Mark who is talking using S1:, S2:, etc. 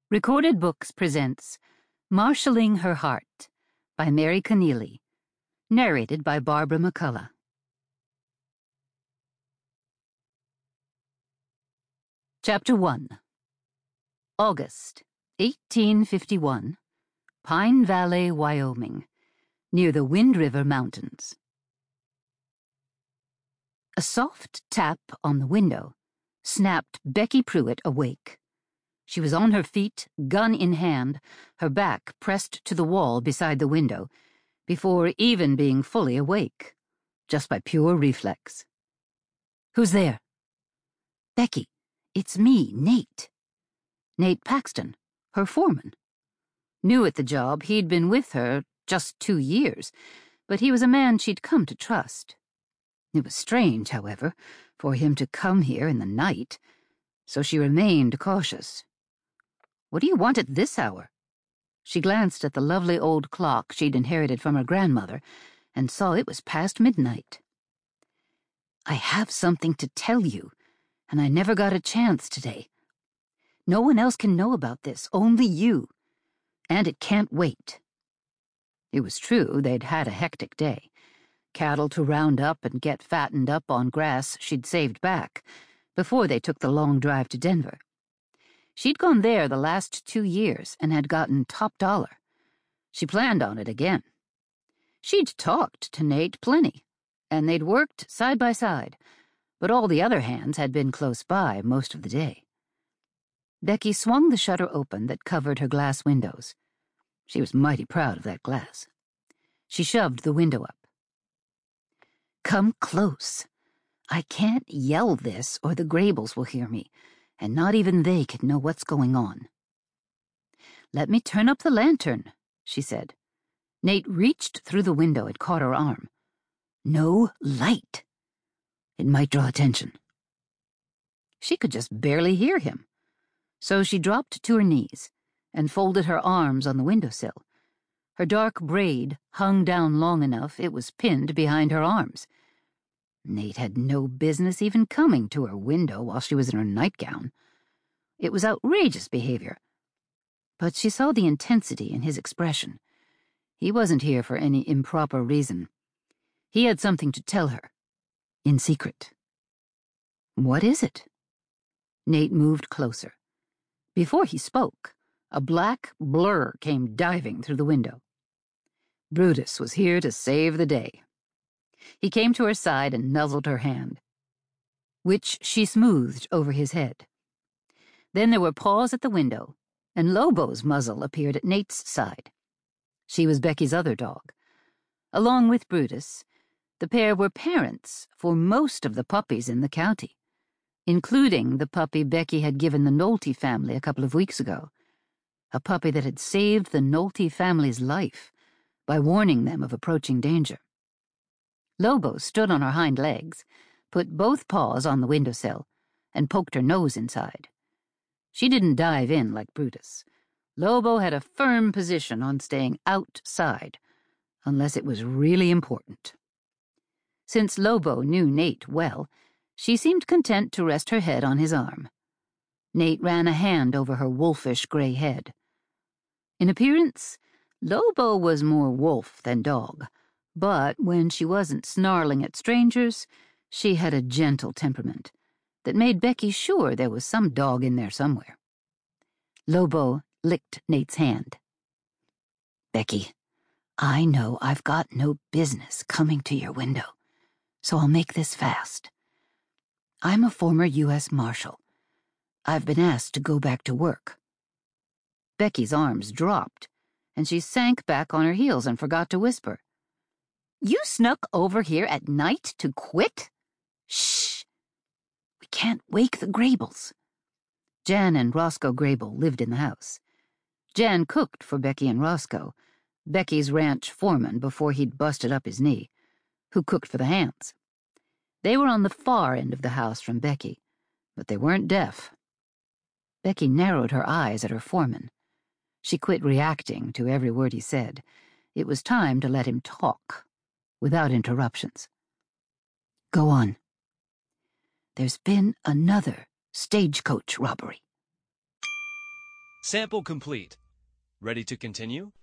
S1: Recorded Books presents Marshalling Her Heart by Mary Connealy, narrated by Barbara McCullough. Chapter 1. August, 1851, Pine Valley, Wyoming, near the Wind River Mountains. A soft tap on the window snapped Becky Pruitt awake. She was on her feet, gun in hand, her back pressed to the wall beside the window, before even being fully awake, just by pure reflex. "Who's there?" "Becky, it's me, Nate." Nate Paxton, her foreman. New at the job, he'd been with her just 2 years, but he was a man she'd come to trust. It was strange, however, for him to come here in the night, so she remained cautious. "What do you want at this hour?" She glanced at the lovely old clock she'd inherited from her grandmother and saw it was past midnight. "I have something to tell you, and I never got a chance today. No one else can know about this, only you. And it can't wait." It was true they'd had a hectic day. Cattle to round up and get fattened up on grass she'd saved back before they took the long drive to Denver. She'd gone there the last 2 years and had gotten top dollar. She planned on it again. She'd talked to Nate plenty, and they'd worked side by side, but all the other hands had been close by most of the day. Becky swung the shutter open that covered her glass windows. She was mighty proud of that glass. She shoved the window up. "Come close. I can't yell this or the Grabels will hear me, and not even they can know what's going on." "Let me turn up the lantern," she said. Nate reached through the window and caught her arm. "No light. It might draw attention." She could just barely hear him, so she dropped to her knees and folded her arms on the windowsill. Her dark braid hung down long enough it was pinned behind her arms. Nate had no business even coming to her window while she was in her nightgown. It was outrageous behavior. But she saw the intensity in his expression. He wasn't here for any improper reason. He had something to tell her, in secret. "What is it?" Nate moved closer. Before he spoke, a black blur came diving through the window. Brutus was here to save the day. He came to her side and nuzzled her hand, which she smoothed over his head. Then there were paws at the window, and Lobo's muzzle appeared at Nate's side. She was Becky's other dog. Along with Brutus, the pair were parents for most of the puppies in the county, including the puppy Becky had given the Nolte family a couple of weeks ago, a puppy that had saved the Nolte family's life by warning them of approaching danger. Lobo stood on her hind legs, put both paws on the windowsill, and poked her nose inside. She didn't dive in like Brutus. Lobo had a firm position on staying outside, unless it was really important. Since Lobo knew Nate well, she seemed content to rest her head on his arm. Nate ran a hand over her wolfish gray head. In appearance, Lobo was more wolf than dog, but when she wasn't snarling at strangers, she had a gentle temperament that made Becky sure there was some dog in there somewhere. Lobo licked Nate's hand. "Becky, I know I've got no business coming to your window, so I'll make this fast. I'm a former U.S. Marshal. I've been asked to go back to work." Becky's arms dropped, and she sank back on her heels and forgot to whisper. "You snuck over here at night to quit?" "Shh! We can't wake the Grabels." Jan and Roscoe Grabel lived in the house. Jan cooked for Becky and Roscoe, Becky's ranch foreman before he'd busted up his knee, who cooked for the hands. They were on the far end of the house from Becky, but they weren't deaf. Becky narrowed her eyes at her foreman. She quit reacting to every word he said. It was time to let him talk, without interruptions. "Go on." "There's been another stagecoach robbery."
S2: Sample complete. Ready to continue?